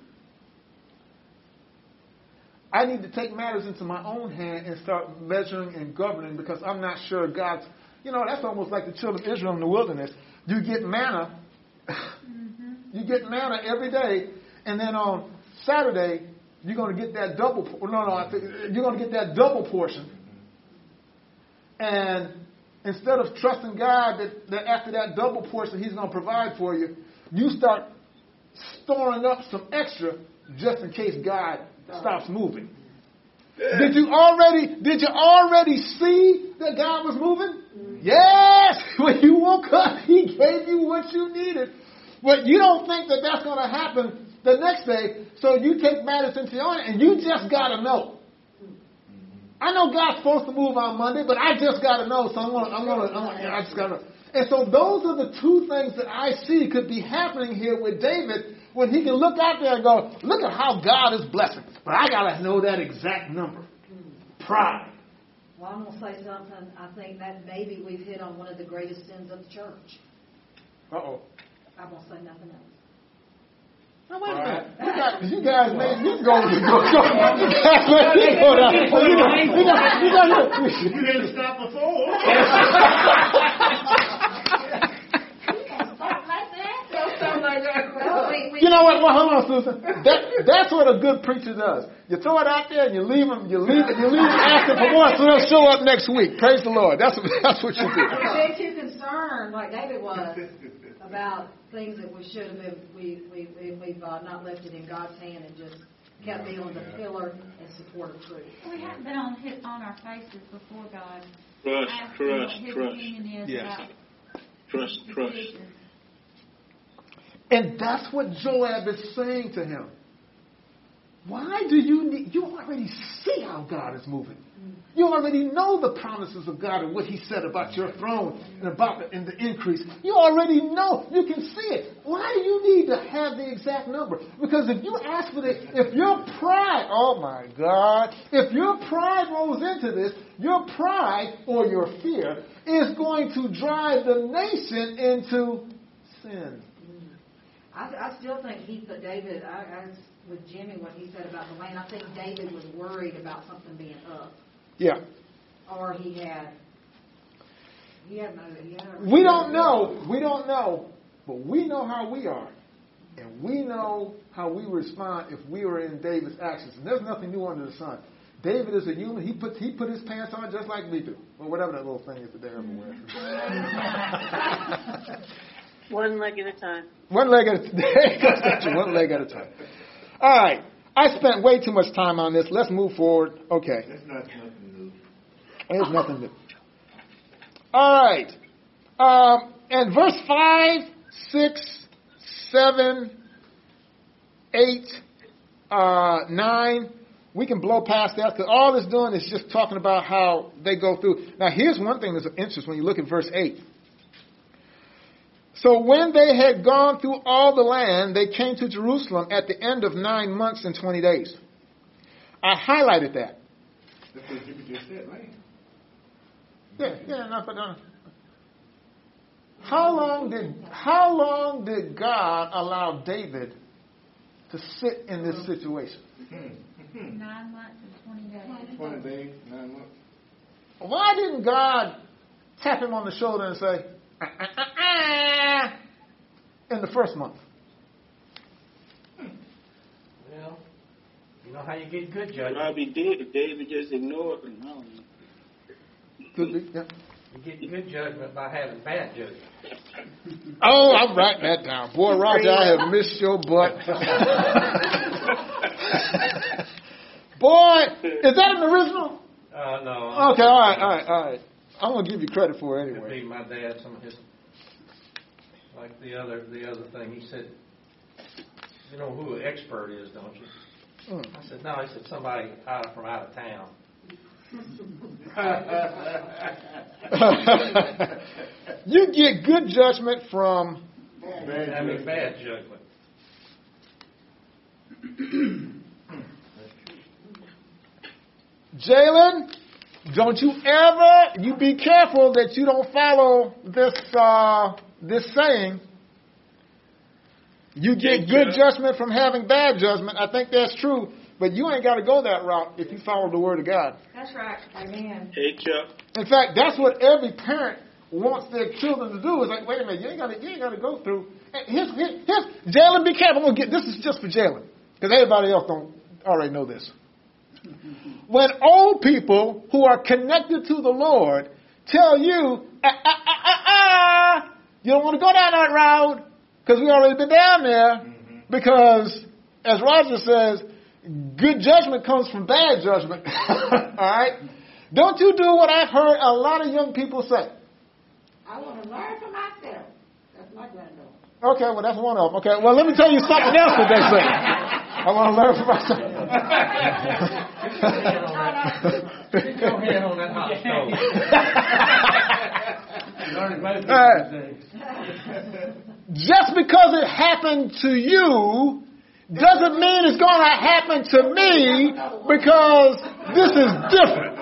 Speaker 1: I need to take matters into my own hand and start measuring and governing because I'm not sure God's, that's almost like the children of Israel in the wilderness. You get manna. You get manna every day, and then on Saturday you're going to get that double. You're going to get that double portion. And instead of trusting God that after that double portion He's going to provide for you, you start storing up some extra just in case God stops moving. Did you already see that God was moving? Yes! When you woke up, He gave you what you needed. But you don't think that that's going to happen the next day, so you take matters into your own, and you just got to know. I know God's supposed to move on Monday, but I just got to know, so I just got to know. And so those are the 2 things that I see could be happening here with David when he can look out there and go, look at how God is blessing. But I got to know that exact number. Pride.
Speaker 4: Well, I'm going to say something. I think that maybe we've hit on one of the greatest sins of the church.
Speaker 1: Uh-oh.
Speaker 4: I won't say nothing else.
Speaker 1: Now, wait a minute. You guys made me go. You guys made me go down.
Speaker 10: You didn't stop before.
Speaker 1: You know what? Well, hold on, Susan. That's what a good preacher does. You throw it out there and you leave them asking for more, so they'll show up next week. Praise the Lord. That's what you do.
Speaker 4: They're too concerned, like David was, about things that we should have been. We've not left it in God's hand and just kept being the pillar and support of truth.
Speaker 7: We haven't been on our faces before God.
Speaker 6: Trust.
Speaker 7: His opinion is about
Speaker 6: Trust.
Speaker 7: decisions.
Speaker 1: And that's what Joab is saying to him. Why do you already see how God is moving. You already know the promises of God and what he said about your throne and about the increase. You already know. You can see it. Why do you need to have the exact number? Because if you ask for if your pride, oh my God, if your pride rolls into this, your pride or your fear is going to drive the nation into sin.
Speaker 4: I still think he put David, I with Jimmy, what he said about the land, I think David was worried about something being up.
Speaker 1: Yeah.
Speaker 4: Or he had
Speaker 1: We don't know, but we know how we are. And we know how we respond if we were in David's actions. And there's nothing new under the sun. David is a human. He put his pants on just like we do. Or whatever that little thing is that they ever wear.
Speaker 9: One leg at a time.
Speaker 1: One leg at a time. One leg at a time. All right. I spent way too much time on this. Let's move forward. Okay.
Speaker 10: That's nothing new.
Speaker 1: There's nothing new. All right. And verse 5, 6, 7, 8, 9, we can blow past that because all it's doing is just talking about how they go through. Now, here's one thing that's of interest when you look at verse 8. So when they had gone through all the land, they came to Jerusalem at the end of 9 months and 20 days. I highlighted that.
Speaker 10: That's what you just said, right?
Speaker 1: How long did God allow David to sit in this situation?
Speaker 7: 9 months and 20 days.
Speaker 10: 20 days, 9 months.
Speaker 1: Why didn't God tap him on the shoulder and say, in the first month?
Speaker 5: Well, you know how you get good judgment.
Speaker 6: Probably did. David just ignored him.
Speaker 1: Could be, yeah.
Speaker 5: You get good judgment by having bad judgment.
Speaker 1: Oh, I'm writing that down. Boy, Roger, I have missed your butt. Boy, is that an original?
Speaker 5: No.
Speaker 1: Okay, all right. I'm going to give you credit for it anyway.
Speaker 5: Could be my dad, some of his, like the other thing. He said, you know who an expert is, don't you? I said, no. He said, somebody from out of town.
Speaker 1: You get good judgment from
Speaker 5: bad judgment.
Speaker 1: Jalen, don't you be careful that you don't follow this saying. You get good judgment from having bad judgment. I think that's true. But you ain't got to go that route if you follow the Word of God.
Speaker 4: That's right. Amen.
Speaker 6: Hey, Chuck.
Speaker 1: In fact, that's what every parent wants their children to do. Is like, wait a minute, you ain't got to go through. Here's Jalen, be careful. This is just for Jalen, because everybody else don't already know this. When old people who are connected to the Lord tell you, you don't want to go down that road because we already been down there. Because, as Roger says, good judgment comes from bad judgment. All right? Don't you do what I've heard a lot of young people say.
Speaker 3: I want to learn for myself. That's my granddaughter.
Speaker 1: Okay, well, that's one of them. Okay, well, let me tell you something else that they say. I want to learn for myself.
Speaker 5: Stick your hand on that hot stove.
Speaker 1: Just because it happened to you doesn't mean it's going to happen to me, because this is different.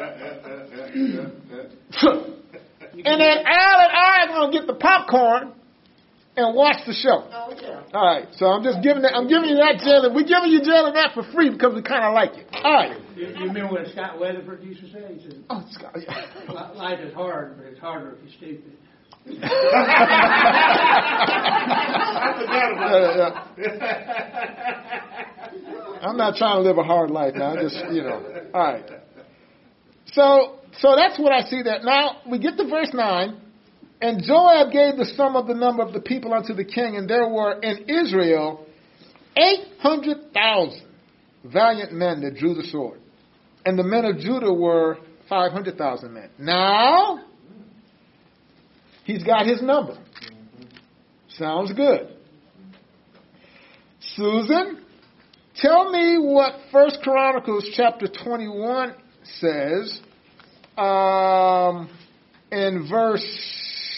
Speaker 1: And then Al and I are going to get the popcorn and watch the show.
Speaker 11: Oh, yeah.
Speaker 1: All right, so I'm just giving I'm giving you that, Jalen. We're giving you Jalen that for free because we kind of like it. All right.
Speaker 11: You remember what Scott Weatherford used to say? He said,
Speaker 1: Oh, Scott. Yeah.
Speaker 11: life is hard, but it's harder if you're stupid.
Speaker 10: I forgot about that.
Speaker 1: I'm not trying to live a hard life now. I'm just, All right. So that's what I see there. Now, we get to verse 9. And Joab gave the sum of the number of the people unto the king, and there were in Israel 800,000 valiant men that drew the sword. And the men of Judah were 500,000 men. Now, he's got his number. Sounds good. Susan, tell me what 1 Chronicles chapter 21 says in verse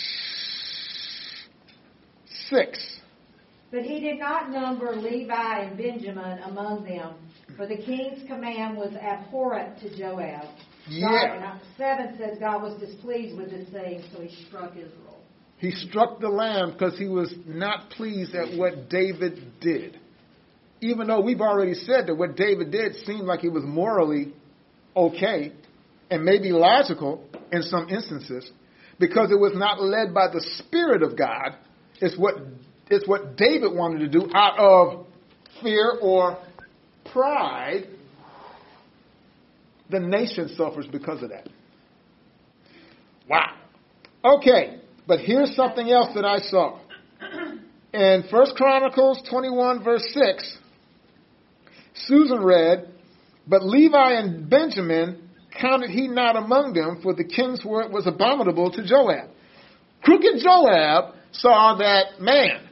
Speaker 1: 6.
Speaker 4: But he did not number Levi and Benjamin among them, for the king's command was abhorrent to Joab.
Speaker 1: Yeah.
Speaker 4: 7 says God was displeased with this thing, so he struck Israel.
Speaker 1: He struck the lamb because he was not pleased at what David did. Even though we've already said that what David did seemed like it was morally okay and maybe logical in some instances, because it was not led by the Spirit of God. It's what David wanted to do out of fear or pride. The nation suffers because of that. Wow. Okay, but here's something else that I saw. In 1 Chronicles 21, verse 6, Susan read, but Levi and Benjamin counted he not among them, for the king's word was abominable to Joab. Crooked Joab saw that, man,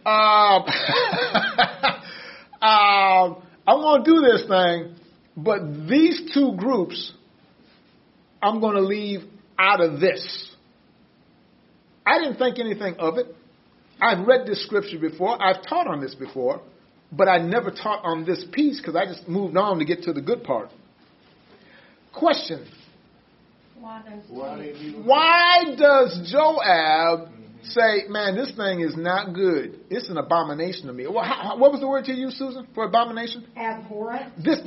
Speaker 1: I'm going to do this thing, but these two groups I'm going to leave out of this. I didn't think anything of it. I've read this scripture before. I've taught on this before, but I never taught on this piece because I just moved on to get to the good part. Question. Why does Joab say, man, this thing is not good. It's an abomination to me. What was the word you used, Susan, for abomination? Abhorrent. This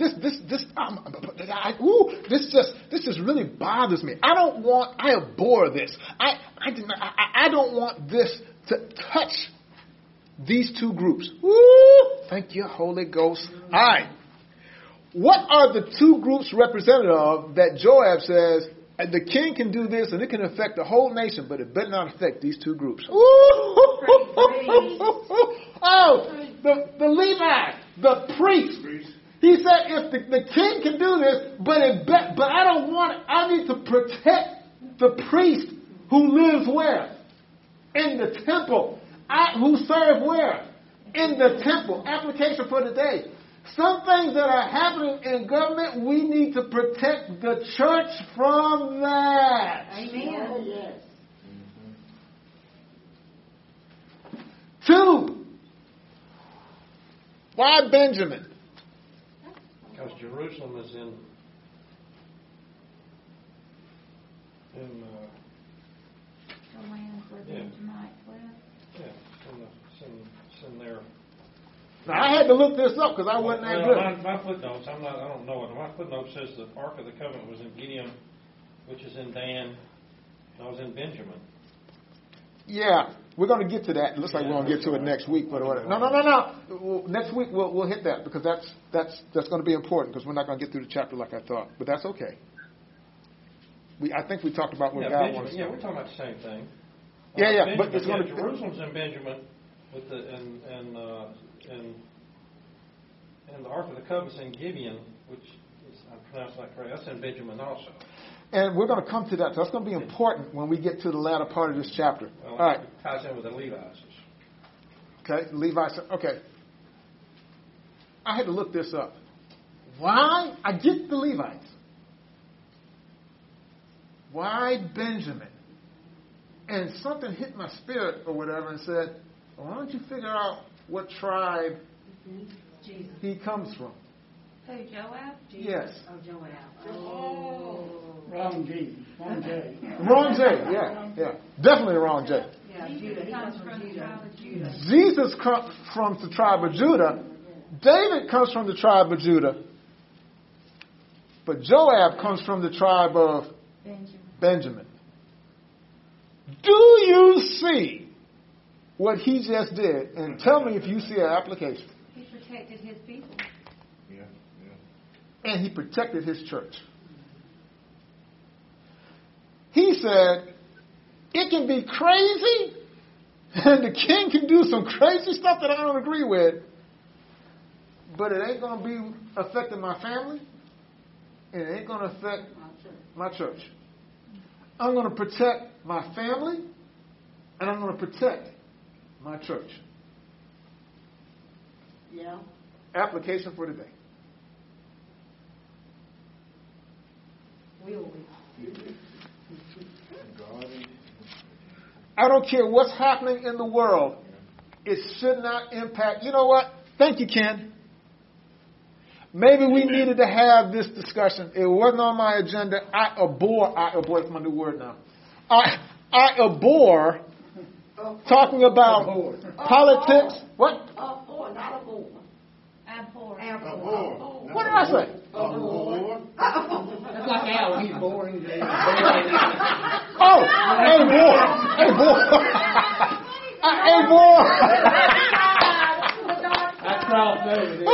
Speaker 1: just really bothers me. I abhor this. I don't want this to touch these two groups. Woo! Thank you, Holy Ghost. All right. What are the two groups representative of that Joab says, the king can do this and it can affect the whole nation, but it better not affect these two groups? Oh, the Levi, the priest. He said, if the king can do this, but I don't want it. I need to protect the priest who lives where? In the temple. Who serve where? In the temple. Application for today. Some things that are happening in government, we need to protect the church from that.
Speaker 4: Amen.
Speaker 11: Oh, yes.
Speaker 1: 2. Why Benjamin?
Speaker 5: Because Jerusalem is in
Speaker 7: The land where the Benjamites live.
Speaker 5: yeah, it's in there.
Speaker 1: Now, I had to look this up because I wasn't that good.
Speaker 5: My footnotes, I don't know it. My footnote says the Ark of the Covenant was in Gideon, which is in Dan. I was in Benjamin.
Speaker 1: Yeah, we're going to get to that. It looks like we're going to get to it next week. But whatever. No. Next week we'll hit that because that's going to be important because we're not going to get through the chapter like I thought. But that's okay. I think we talked about what God wants.
Speaker 5: Yeah, we're talking about the same thing.
Speaker 1: Yeah, but it's going to
Speaker 5: Jerusalem's in Benjamin, with and the Ark of the Covenant's in Gibeon, which is, I pronounced that correct. That's in Benjamin also.
Speaker 1: And we're going to come to that. So that's going to be important when we get to the latter part of this chapter.
Speaker 5: Well,
Speaker 1: all right.
Speaker 5: It ties in with the Levites.
Speaker 1: Okay, Levites. Okay. I had to look this up. Why? I get the Levites. Why Benjamin? And something hit my spirit or whatever and said, well, why don't you figure out what tribe he comes from?
Speaker 7: Who, Joab?
Speaker 1: Yes.
Speaker 4: Oh, Joab.
Speaker 11: Wrong G. Wrong J.
Speaker 1: Wrong J, yeah. Definitely wrong J.
Speaker 4: Yeah.
Speaker 7: Jesus comes from the tribe of Judah.
Speaker 1: Jesus comes from the tribe of Judah. David comes from the tribe of Judah. But Joab comes from the tribe of Benjamin. Do you see what he just did? And tell me if you see an application.
Speaker 7: He protected his people.
Speaker 1: And he protected his church. He said, it can be crazy, and the king can do some crazy stuff that I don't agree with, but it ain't going to be affecting my family, and it ain't going to affect my church. I'm going to protect my family, and I'm going to protect my church.
Speaker 11: Yeah.
Speaker 1: Application for today. I don't care what's happening in the world. It should not impact. You know what? Thank you, Ken. Maybe we needed to have this discussion. It wasn't on my agenda. I abhor, that's my new word now. I abhor talking about politics. What?
Speaker 3: Abhor, not abhor.
Speaker 7: Abhor.
Speaker 1: What did I say?
Speaker 11: That's like Al. He's boring.
Speaker 1: Oh, abhor. Abhor.
Speaker 11: That's crossed over there.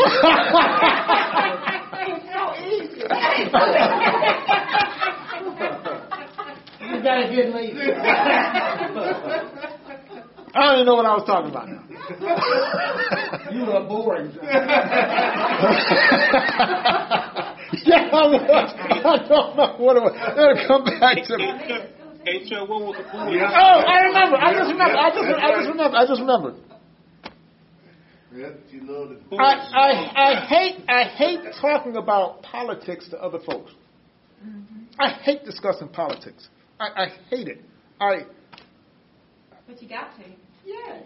Speaker 3: It's so easy.
Speaker 11: You got a good lead.
Speaker 1: I don't even know what I was talking about now.
Speaker 11: You were boring.
Speaker 1: Yeah, I was. I don't know what it was. It'll come back to me.
Speaker 6: Hey, Chuck, what was the boy?
Speaker 1: Oh, I remember. I just remembered.
Speaker 10: Yep, you love it.
Speaker 1: I hate talking about politics to other folks. I hate discussing politics. I hate it.
Speaker 7: But you got to.
Speaker 3: Yes.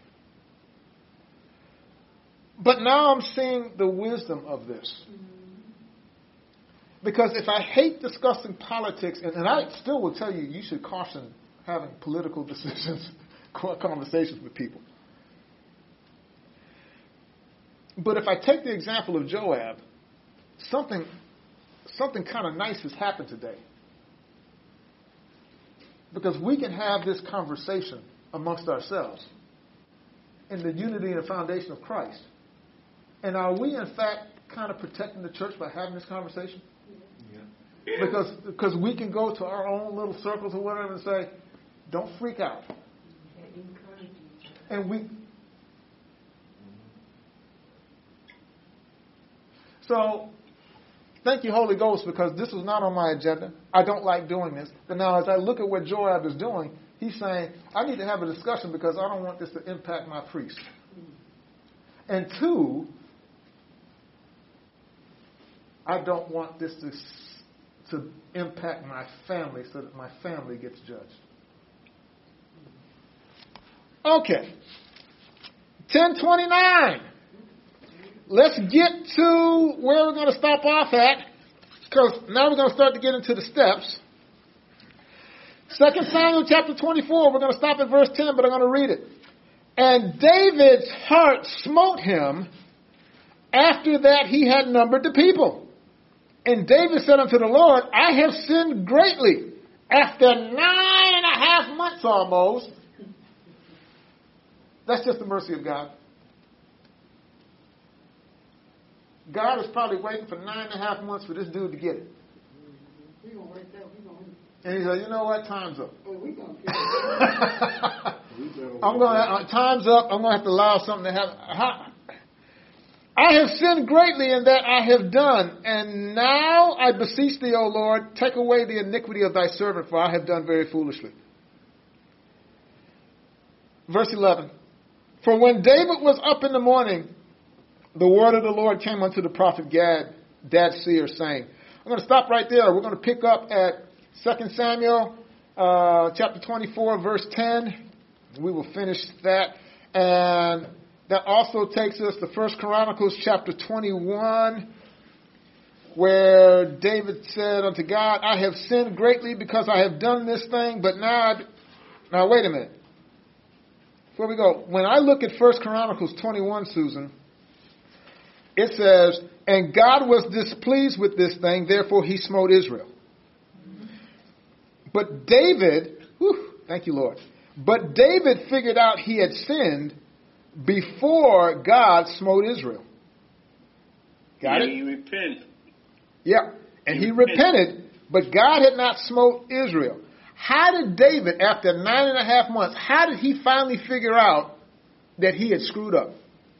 Speaker 1: But now I'm seeing the wisdom of this. Because if I hate discussing politics, and I still will tell you, you should caution having political decisions, conversations with people. But if I take the example of Joab, something kind of nice has happened today. Because we can have this conversation amongst ourselves in the unity and the foundation of Christ. And are we, in fact, kind of protecting the church by having this conversation? Yeah. Because we can go to our own little circles or whatever and say, don't freak out. And so, thank you, Holy Ghost, because this was not on my agenda. I don't like doing this. But now as I look at what Joab is doing, he's saying, I need to have a discussion because I don't want this to impact my priest. And two, I don't want this to impact my family so that my family gets judged. Okay. 10:29. Let's get to where we're going to stop off at, because now we're going to start to get into the steps. 2 Samuel chapter 24, we're going to stop at verse 10, but I'm going to read it. And David's heart smote him after that he had numbered the people. And David said unto the Lord, I have sinned greatly. After 9.5 months almost. That's just the mercy of God. God is probably waiting for 9.5 months for this dude to get it. And he said, you know what? Time's up. Time's up. I'm going to have to allow something to happen. I have sinned greatly in that I have done, and now I beseech thee, O Lord, take away the iniquity of thy servant, for I have done very foolishly. Verse 11. For when David was up in the morning, the word of the Lord came unto the prophet Gad, seer, saying, I'm going to stop right there. We're going to pick up at 2 Samuel chapter 24, verse 10. We will finish that. And that also takes us to 1 Chronicles chapter 21, where David said unto God, I have sinned greatly because I have done this thing, but now wait a minute. before we go, when I look at 1 Chronicles 21, Susan, it says, and God was displeased with this thing, therefore he smote Israel. But David, thank you, Lord. But David figured out he had sinned before God smote Israel. Got it?
Speaker 2: He repented.
Speaker 1: Yeah. And he repented, but God had not smote Israel. How did David, after 9.5 months, how did he finally figure out that he had screwed up?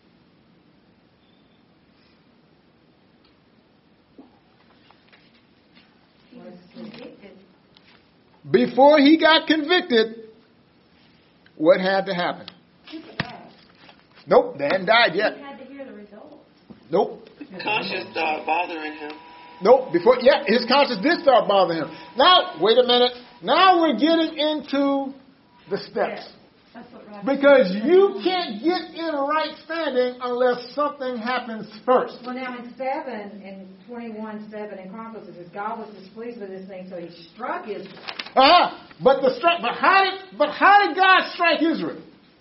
Speaker 3: He was convicted.
Speaker 1: Before he got convicted, what had to happen?
Speaker 3: He died.
Speaker 1: Nope, they hadn't died
Speaker 7: He
Speaker 1: yet.
Speaker 7: had to hear the results.
Speaker 1: Nope.
Speaker 9: Conscience started bothering him.
Speaker 1: Nope. His conscience did start bothering him. Now, wait a minute. Now we're getting into the steps.
Speaker 7: That's what Roger
Speaker 1: Because
Speaker 7: said.
Speaker 1: you can't get in right standing unless something happens first.
Speaker 4: Well, now in 21:7 in Chronicles, it says God was displeased with this thing, so he struck Israel.
Speaker 1: But how did God strike Israel?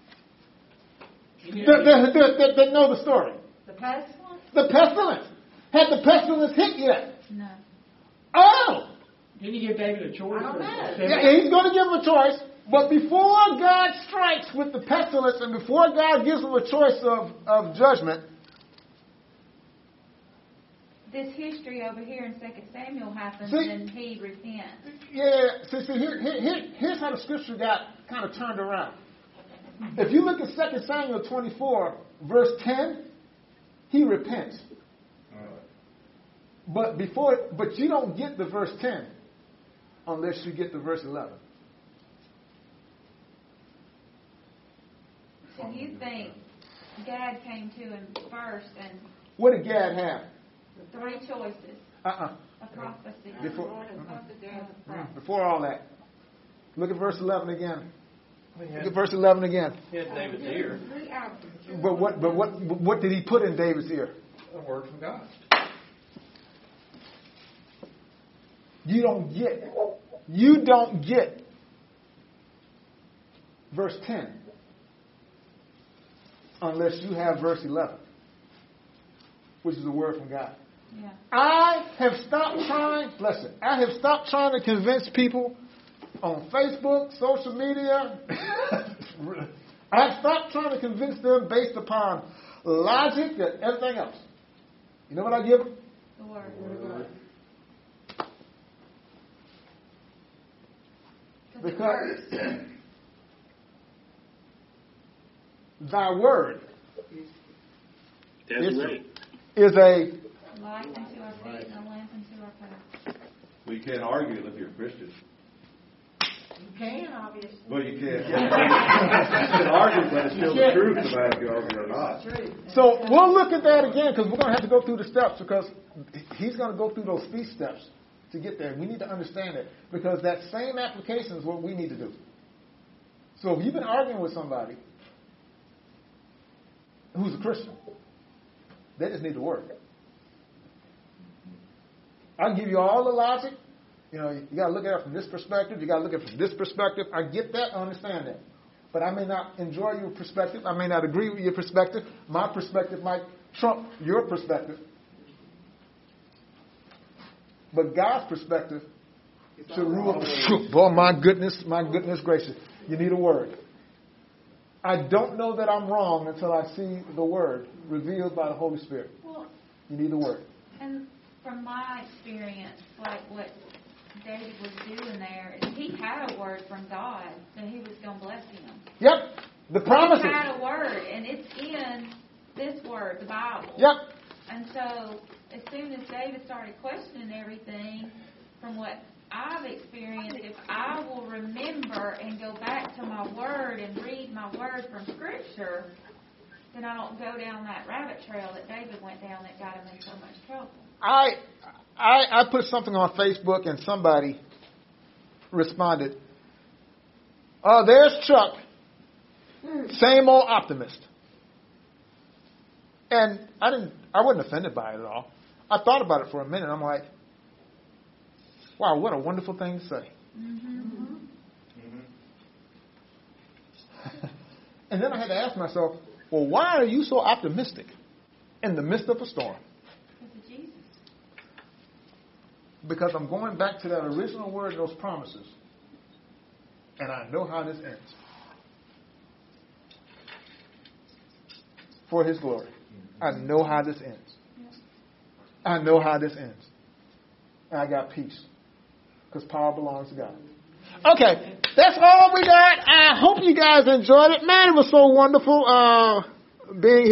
Speaker 1: That know the story.
Speaker 4: The pestilence?
Speaker 1: The pestilence. Had the pestilence hit yet?
Speaker 7: No.
Speaker 1: Oh!
Speaker 11: Didn't you give David a choice?
Speaker 4: I don't know.
Speaker 1: Yeah, he's going to give him a choice. But before God strikes with the pestilence and before God gives him a choice of judgment,
Speaker 7: This history over here in 2 Samuel happens
Speaker 1: See?
Speaker 7: and he repents.
Speaker 1: here's how the scripture got kind of turned around. If you look at 2 Samuel 24, verse 10, he repents. But you don't get the verse 10 unless you get the verse 11.
Speaker 7: So you think Gad came to him first and
Speaker 1: What did Gad have?
Speaker 7: the 3 choices
Speaker 1: Uh-uh.
Speaker 7: of prophecy.
Speaker 1: Before all that. Look at verse 11 again.
Speaker 5: He
Speaker 1: Look at
Speaker 5: had,
Speaker 1: verse 11 again.
Speaker 5: he had David's ear,
Speaker 1: But what did he put in David's ear?
Speaker 5: a word from God.
Speaker 1: You don't get verse 10 unless you have verse 11, which is a word from God.
Speaker 7: Yeah.
Speaker 1: I have stopped trying to convince people on Facebook, social media. I've stopped trying to convince them based upon logic and everything else. You know what I give them?
Speaker 7: The word.
Speaker 1: Because thy word
Speaker 2: That's right.
Speaker 1: is a
Speaker 7: Light unto our feet and a lamp unto our path.
Speaker 8: We can't argue if you're a Christian.
Speaker 4: You can, obviously.
Speaker 8: Well, you can. You can argue, but it's still the truth no matter if you argue or not.
Speaker 4: True.
Speaker 1: So we'll look at that again because we're going to have to go through the steps because he's going to go through those 3 steps to get there. We need to understand it because that same application is what we need to do. So if you've been arguing with somebody who's a Christian, they just need to work. I'll give you all the logic. You know, you got to look at it from this perspective. You got to look at it from this perspective. I get that. I understand that. But I may not enjoy your perspective. I may not agree with your perspective. My perspective might trump your perspective. But God's perspective should rule. Oh, my goodness gracious. You need a word. I don't know that I'm wrong until I see the word revealed by the Holy Spirit.
Speaker 7: Well,
Speaker 1: You need the word.
Speaker 7: and from my experience, like what David was doing there, is he had a word from God that he was going to bless him.
Speaker 1: Yep. The promises.
Speaker 7: He had a word, and it's in this word, the Bible.
Speaker 1: Yep.
Speaker 7: And so, as soon as David started questioning everything, from what I've experienced, if I will remember and go back to my word and read my word from Scripture, then I don't go down that rabbit trail that David went down that got him in so much trouble.
Speaker 1: I put something on Facebook and somebody responded, "Oh, there's Chuck, same old optimist." And I wasn't offended by it at all. I thought about it for a minute. I'm like, wow, what a wonderful thing to say.
Speaker 7: Mm-hmm.
Speaker 1: And then I had to ask myself, well, why are you so optimistic in the midst of a storm?
Speaker 7: Because of Jesus.
Speaker 1: Because I'm going back to that original word, those promises. And I know how this ends. For his glory. I know how this ends. I know how this ends. And I got peace. Because power belongs to God. Okay, that's all we got. I hope you guys enjoyed it. Man, it was so wonderful being here.